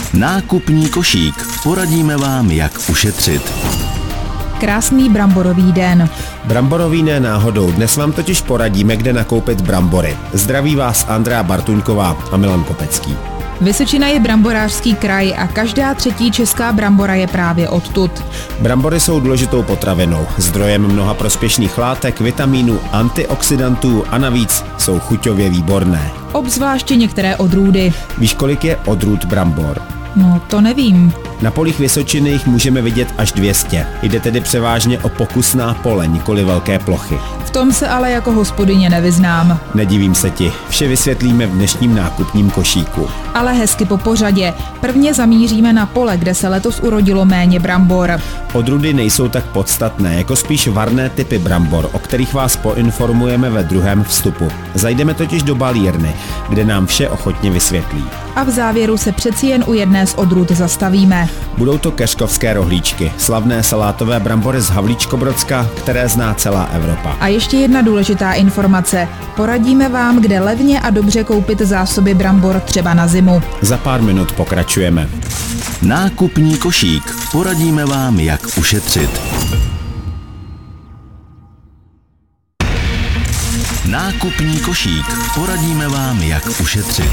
Nákupní košík. Poradíme vám, jak ušetřit. Krásný bramborový den. Bramborový ne náhodou, dnes vám totiž poradíme, kde nakoupit brambory. Zdraví vás Andrea Bartuňková a Milan Kopecký. Vysočina je bramborářský kraj a každá třetí česká brambora je právě odtud. Brambory jsou důležitou potravinou, zdrojem mnoha prospěšných látek, vitamínů, antioxidantů a navíc jsou chuťově výborné. Obzvláště některé odrůdy. Víš, kolik je odrůd brambor? No, to nevím. Na polích Vysočiny jich můžeme vidět až 200. Jde tedy převážně o pokusná pole, nikoli velké plochy. V tom se ale jako hospodyně nevyznám. Nedivím se ti, vše vysvětlíme v dnešním nákupním košíku. Ale hezky po pořadě. Prvně zamíříme na pole, kde se letos urodilo méně brambor. Odrůdy nejsou tak podstatné, jako spíš varné typy brambor, o kterých vás poinformujeme ve druhém vstupu. Zajdeme totiž do balírny, kde nám vše ochotně vysvětlí. A v závěru se přeci jen u jedné z odrůd zastavíme. Budou to keřkovské rohlíčky, slavné salátové brambory z Havlíčkobrodska, které zná celá Evropa. A ještě jedna důležitá informace. Poradíme vám, kde levně a dobře koupit zásoby brambor třeba na zimu. Za pár minut pokračujeme. Nákupní košík. Poradíme vám, jak ušetřit. Nákupní košík. Poradíme vám, jak ušetřit.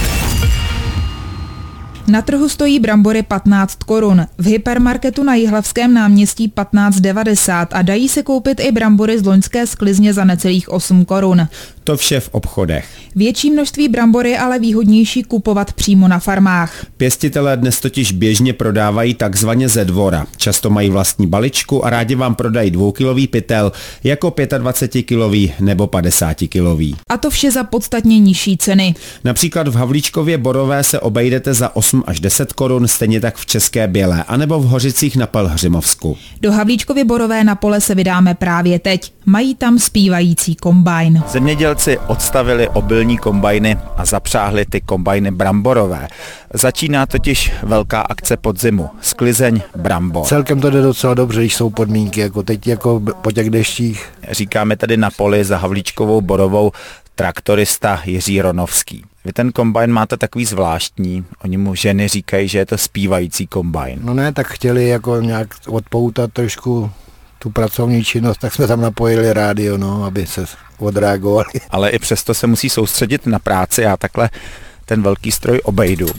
Na trhu stojí brambory 15 korun, v hypermarketu na Jihlavském náměstí 15,90 a dají se koupit i brambory z loňské sklizně za necelých 8 korun. To vše v obchodech. Větší množství brambor je ale výhodnější kupovat přímo na farmách. Pěstitelé dnes totiž běžně prodávají takzvaně ze dvora. Často mají vlastní baličku a rádi vám prodají 2kilový pytel jako 25kilový nebo 50kilový. A to vše za podstatně nižší ceny. Například v Havlíčkově Borové se obejdete za 8 až 10 korun, stejně tak v České Bělé, anebo v Hořicích na Pelhřimovsku. Do Havlíčkovy Borové na pole se vydáme právě teď. Mají tam zpívající kombajn. Zemědělci odstavili obilní kombajny a zapřáhli ty kombajny bramborové. Začíná totiž velká akce podzimu, sklizeň brambor. Celkem to jde docela dobře, když jsou podmínky, jako teď jako po těch deštích. Říkáme tady na poli za Havlíčkovou Borovou traktorista Jiří Ronovský. Vy ten kombajn máte takový zvláštní, oni mu ženy říkají, že je to zpívající kombajn. No ne, tak chtěli jako nějak odpoutat trošku tu pracovní činnost, tak jsme tam napojili rádio, no, aby se odreagovali. Ale i přesto se musí soustředit na práci, já takhle ten velký stroj obejdu.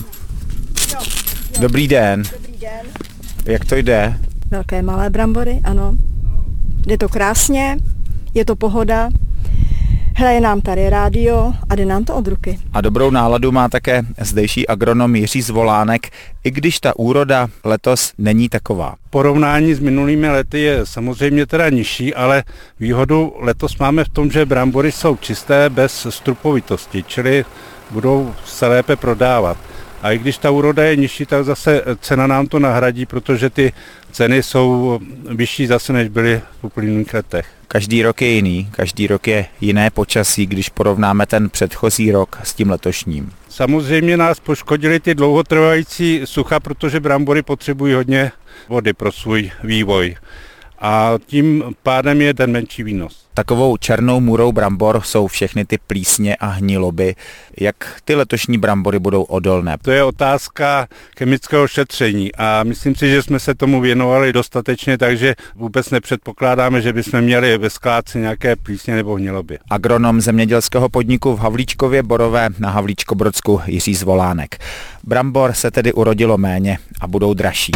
Dobrý den. Dobrý den. Jak to jde? Velké malé brambory, ano. Jde to krásně, je to pohoda. Hraje nám tady rádio a jde nám to od ruky. A dobrou náladu má také zdejší agronom Jiří Zvolánek, i když ta úroda letos není taková. Porovnání s minulými lety je samozřejmě teda nižší, ale výhodu letos máme v tom, že brambory jsou čisté bez strupovitosti, čili budou se lépe prodávat. A i když ta úroda je nižší, tak zase cena nám to nahradí, protože ty ceny jsou vyšší zase, než byly v uplynulých letech. Každý rok je jiný, každý rok je jiné počasí, když porovnáme ten předchozí rok s tím letošním. Samozřejmě nás poškodily ty dlouhotrvající sucha, protože brambory potřebují hodně vody pro svůj vývoj. A tím pádem je ten menší výnos. Takovou černou můrou brambor jsou všechny ty plísně a hniloby. Jak ty letošní brambory budou odolné? To je otázka chemického šetření a myslím si, že jsme se tomu věnovali dostatečně, takže vůbec nepředpokládáme, že bychom měli ve skládce nějaké plísně nebo hniloby. Agronom zemědělského podniku v Havlíčkově Borové na Havlíčkobrodsku Jiří Zvolánek. Brambor se tedy urodilo méně a budou dražší.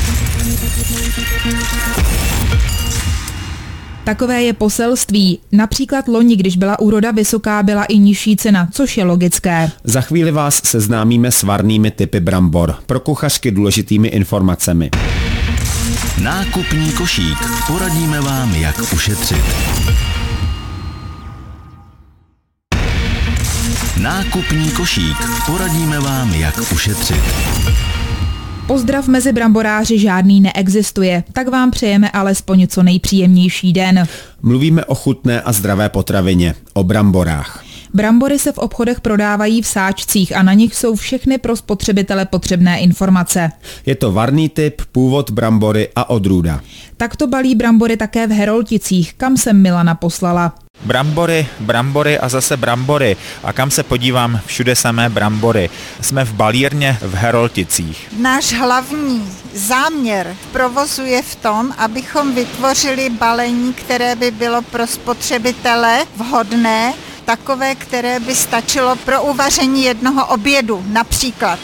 Takové je poselství. Například loni, když byla úroda vysoká, byla i nižší cena, což je logické. Za chvíli vás seznámíme s varnými typy brambor, pro kuchařky důležitými informacemi. Nákupní košík. Poradíme vám, jak ušetřit. Nákupní košík. Poradíme vám, jak ušetřit. Pozdrav mezi bramboráři žádný neexistuje, tak vám přejeme alespoň co nejpříjemnější den. Mluvíme o chutné a zdravé potravině, o bramborách. Brambory se v obchodech prodávají v sáčcích a na nich jsou všechny pro spotřebitele potřebné informace. Je to varný typ, původ brambory a odrůda. Takto balí brambory také v Herolticích, kam jsem Milana poslala. Brambory, brambory a zase brambory. A kam se podívám, všude samé brambory. Jsme v balírně v Herolticích. Náš hlavní záměr v provozu je v tom, abychom vytvořili balení, které by bylo pro spotřebitele vhodné, takové, které by stačilo pro uvaření jednoho obědu, například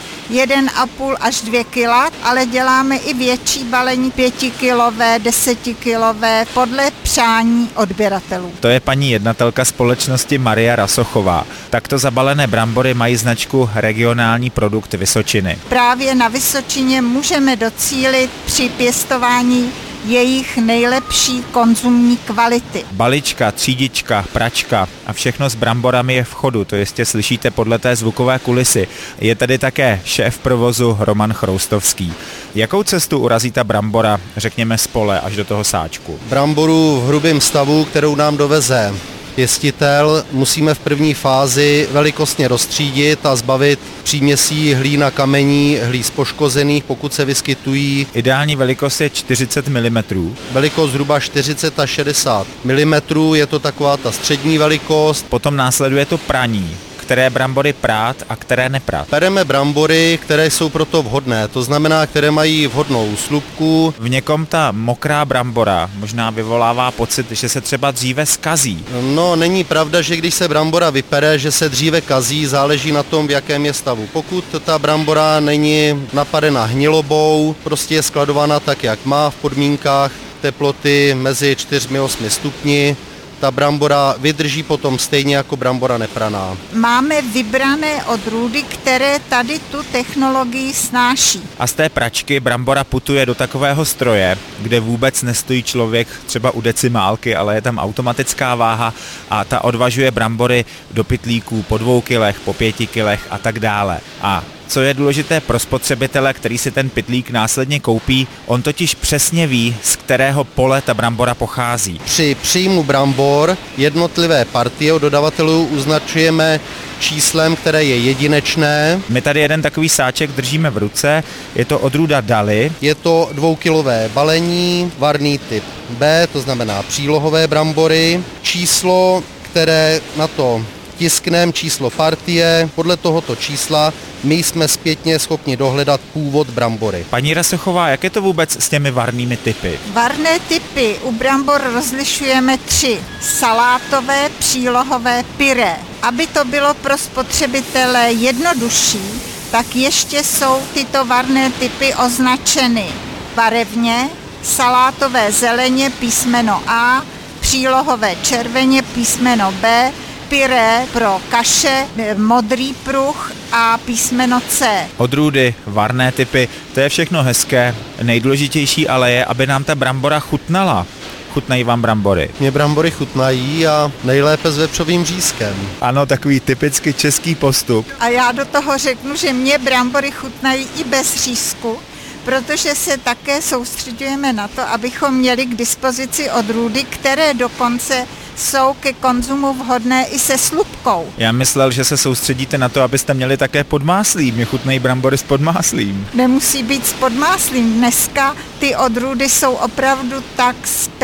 1,5 až 2 kg, ale děláme i větší balení 5kilové, 10kilové, podle přání odběratelů. To je paní jednatelka společnosti Maria Rasochová. Takto zabalené brambory mají značku Regionální produkt Vysočiny. Právě na Vysočině můžeme docílit při pěstování jejich nejlepší konzumní kvality. Balička, třídička, pračka a všechno s bramborami je v chodu, to jistě slyšíte podle té zvukové kulisy. Je tady také šéf provozu Roman Chroustovský. Jakou cestu urazí ta brambora, řekněme z pole až do toho sáčku? Bramboru v hrubém stavu, kterou nám doveze pěstitel, musíme v první fázi velikostně rozstřídit a zbavit příměsí hlína kamení, hlíz poškozených, pokud se vyskytují. Ideální velikost je 40 mm. Velikost zhruba 40 až 60 mm, je to taková ta střední velikost. Potom následuje to praní. Které brambory prát a které neprát. Bereme brambory, které jsou proto vhodné, to znamená, které mají vhodnou slupku. V někom ta mokrá brambora možná vyvolává pocit, že se třeba dříve zkazí. No, není pravda, že když se brambora vypere, že se dříve kazí, záleží na tom, v jakém je stavu. Pokud ta brambora není napadena hnilobou, prostě je skladována tak, jak má, v podmínkách teploty mezi 4 a 8 stupni, ta brambora vydrží potom stejně jako brambora nepraná. Máme vybrané odrůdy, které tady tu technologii snáší. A z té pračky brambora putuje do takového stroje, kde vůbec nestojí člověk třeba u decimálky, ale je tam automatická váha a ta odvažuje brambory do pytlíků po 2 kilech, po 5 kilech a tak dále. A co je důležité pro spotřebitele, který si ten pytlík následně koupí, on totiž přesně ví, z kterého pole ta brambora pochází. Při příjmu brambor jednotlivé partie od dodavatelů označujeme číslem, které je jedinečné. My tady jeden takový sáček držíme v ruce, je to odrůda Dali. Je to 2kilové balení, varný typ B, to znamená přílohové brambory. Číslo, které na to tiskneme, číslo partie, podle tohoto čísla my jsme zpětně schopni dohledat původ brambory. Paní Rasochová, jak je to vůbec s těmi varnými typy? Varné typy u brambor rozlišujeme 3. Salátové, přílohové, pyré. Aby to bylo pro spotřebitele jednodušší, tak ještě jsou tyto varné typy označeny barevně, salátové zeleně písmeno A, přílohové červeně písmeno B, pyré pro kaše, modrý pruh a písmeno C. Odrůdy, varné typy, to je všechno hezké. Nejdůležitější ale je, aby nám ta brambora chutnala. Chutnají vám brambory? Mě brambory chutnají a nejlépe s vepřovým řízkem. Ano, takový typicky český postup. A já do toho řeknu, že mě brambory chutnají i bez řízku, protože se také soustředujeme na to, abychom měli k dispozici odrůdy, které dokonce jsou ke konzumu vhodné i se slupkou. Já myslel, že se soustředíte na to, abyste měli také podmáslím. Mě chutnají brambory s podmáslím. Nemusí být s podmáslím. Dneska ty odrůdy jsou opravdu tak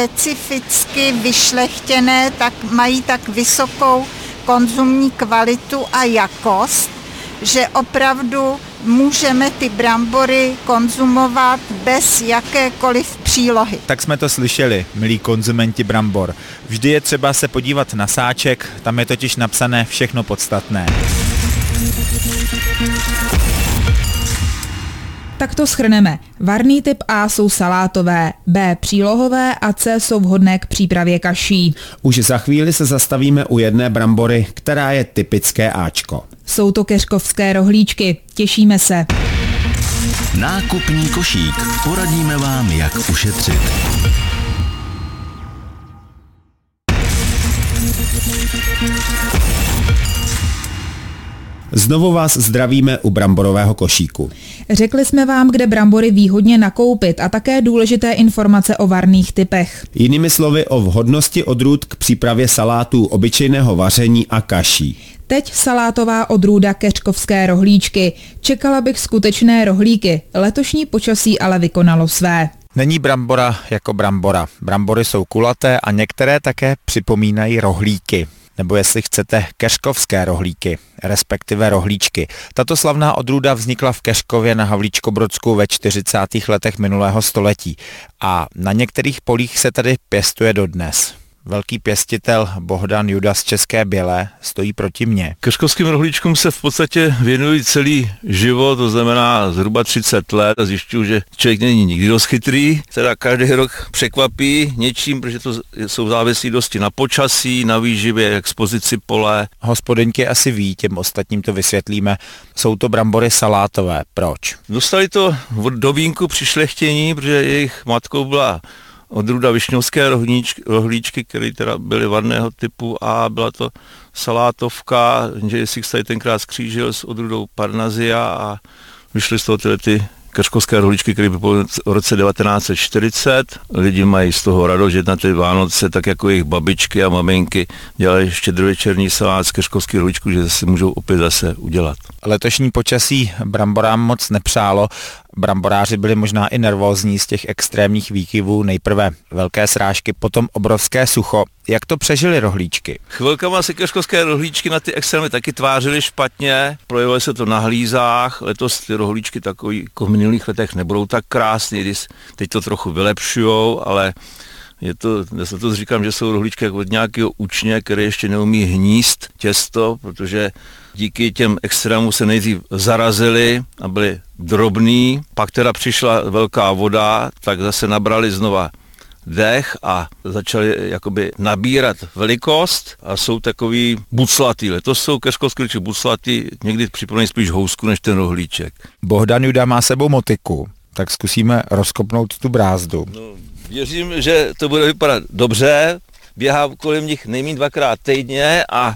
specificky vyšlechtěné, tak mají tak vysokou konzumní kvalitu a jakost, že opravdu můžeme ty brambory konzumovat bez jakékoliv přílohy. Tak jsme to slyšeli, milí konzumenti brambor. Vždy je třeba se podívat na sáček, tam je totiž napsané všechno podstatné. Tak to shrneme. Varný typ A jsou salátové, B přílohové a C jsou vhodné k přípravě kaší. Už za chvíli se zastavíme u jedné brambory, která je typické Ačko. Jsou to keřkovské rohlíčky. Těšíme se. Nákupní košík. Poradíme vám, jak ušetřit. Znovu vás zdravíme u bramborového košíku. Řekli jsme vám, kde brambory výhodně nakoupit a také důležité informace o varných typech. Jinými slovy o vhodnosti odrůd k přípravě salátů, obyčejného vaření a kaší. Teď salátová odrůda keřkovské rohlíčky. Čekala bych skutečné rohlíky. Letošní počasí ale vykonalo své. Není brambora jako brambora. Brambory jsou kulaté a některé také připomínají rohlíky. Nebo jestli chcete keřkovské rohlíky, respektive rohlíčky. Tato slavná odrůda vznikla v Keřkově na Havlíčkobrodsku ve 40. letech minulého století a na některých polích se tady pěstuje dodnes. Velký pěstitel Bohdan Juda z České Bělé stojí proti mně. Keřkovským rohlíčkům se v podstatě věnují celý život, to znamená zhruba 30 let a zjišťuju, že člověk není nikdy dost chytrý, teda každý rok překvapí něčím, protože to jsou závislí dosti na počasí, na výživě, expozici pole. Hospodyňky asi ví, těm ostatním to vysvětlíme. Jsou to brambory salátové. Proč? Dostali to do vínku při šlechtění, protože jejich matkou byla odrůda višňovské rohlíčky, které teda byly varného typu a byla to salátovka, že si tady tenkrát skřížil s odrůdou Parnazia a vyšly z toho ty keřkovské rohlíčky, které byly v roce 1940. Lidi mají z toho radost, že na ty Vánoce, tak jako jejich babičky a maminky, dělali štědrovečerní salát z keřkovských rohlíčků, že si můžou opět zase udělat. Letošní počasí bramborám moc nepřálo. Bramboráři byli možná i nervózní z těch extrémních výkyvů. Nejprve velké srážky, potom obrovské sucho. Jak to přežili rohlíčky? Chvilkama se keřkovské rohlíčky na ty extrémy taky tvářily špatně, projevilo se to na hlízách. Letos ty rohlíčky takový jako v minulých letech nebudou tak krásný, když teď to trochu vylepšujou, ale já se to říkám, že jsou rohlíčky jako od nějakého učně, který ještě neumí hníst těsto, protože díky těm extrémům se nejdřív zarazili a byli drobný, pak teda přišla velká voda, tak zase nabrali znova dech a začali jakoby nabírat velikost a jsou takový buclatý. Letos jsou keřkovské rohlíčky buclatý, někdy připomínají spíš housku než ten rohlíček. Bohdan Juda má sebou motiku, tak zkusíme rozkopnout tu brázdu. No, věřím, že to bude vypadat dobře, běhá kolem nich nejméně 2krát týdně a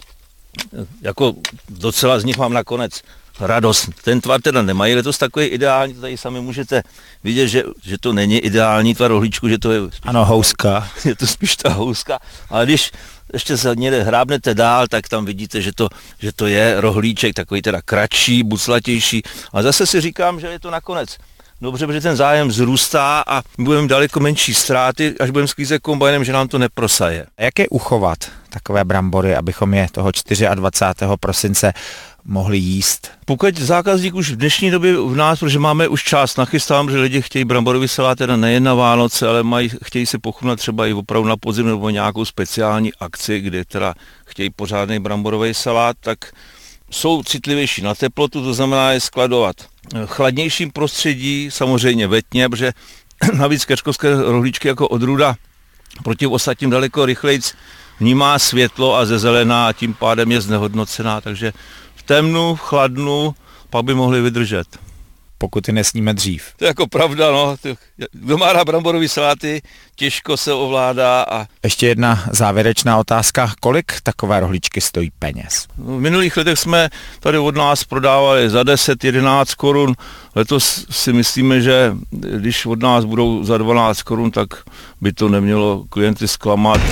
jako docela z nich mám nakonec radost. Ten tvar teda nemají letos takový ideální, tady sami můžete vidět, že to není ideální tvar rohlíčku, že to je ano, houska. Je to spíš ta houska, ale když ještě se někde hrábnete dál, tak tam vidíte, že to je rohlíček, takový teda kratší, buclatější, ale zase si říkám, že je to nakonec dobře, protože ten zájem vzrůstá a budeme daleko menší ztráty, až budeme sklízet kombajnem, že nám to neprosaje. A jak je uchovat takové brambory, abychom je toho 24. prosince mohli jíst? Pokud zákazník už v dnešní době v nás, protože máme už čas nachystán, protože lidi chtějí bramborový salát teda nejen na Vánoce, ale chtějí si pochutnat třeba i opravdu na podzim nebo nějakou speciální akci, kde teda chtějí pořádný bramborový salát, tak jsou citlivější na teplotu, to znamená je skladovat v chladnějším prostředí, samozřejmě ve tmě, protože navíc keřkovské rohlíčky jako odrůda proti ostatním daleko rychlejc vnímá světlo a zezelená a tím pádem je znehodnocená, takže v temnu, v chladnu pak by mohli vydržet. Pokud je nesníme dřív. To je jako pravda, no. Kdo má rád bramborový saláty, těžko se ovládá. A ještě jedna závěrečná otázka. Kolik takové rohlíčky stojí peněz? V minulých letech jsme tady od nás prodávali za 10-11 korun. Letos si myslíme, že když od nás budou za 12 korun, tak by to nemělo klienty zklamat.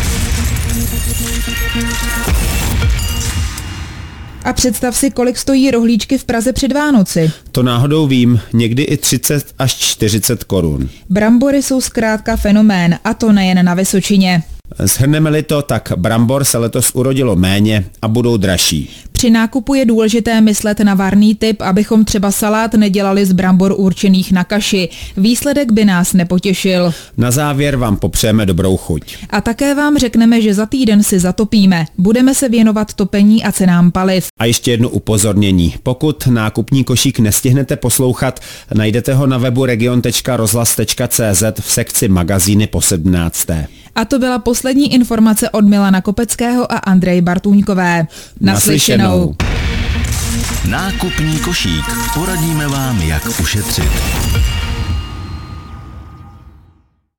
A představ si, kolik stojí rohlíčky v Praze před Vánoci. To náhodou vím, někdy i 30 až 40 korun. Brambory jsou zkrátka fenomén, a to nejen na Vysočině. Shrneme-li to, tak brambor se letos urodilo méně a budou dražší. Při nákupu je důležité myslet na varný typ, abychom třeba salát nedělali z brambor určených na kaši. Výsledek by nás nepotěšil. Na závěr vám popřejeme dobrou chuť. A také vám řekneme, že za týden si zatopíme. Budeme se věnovat topení a cenám paliv. A ještě jedno upozornění. Pokud nákupní košík nestihnete poslouchat, najdete ho na webu region.rozhlas.cz v sekci magazíny po 17. A to byla poslední informace od Milana Kopeckého a Andreji Bartůňkové. Naslyšenou. Nákupní košík. Poradíme vám, jak ušetřit.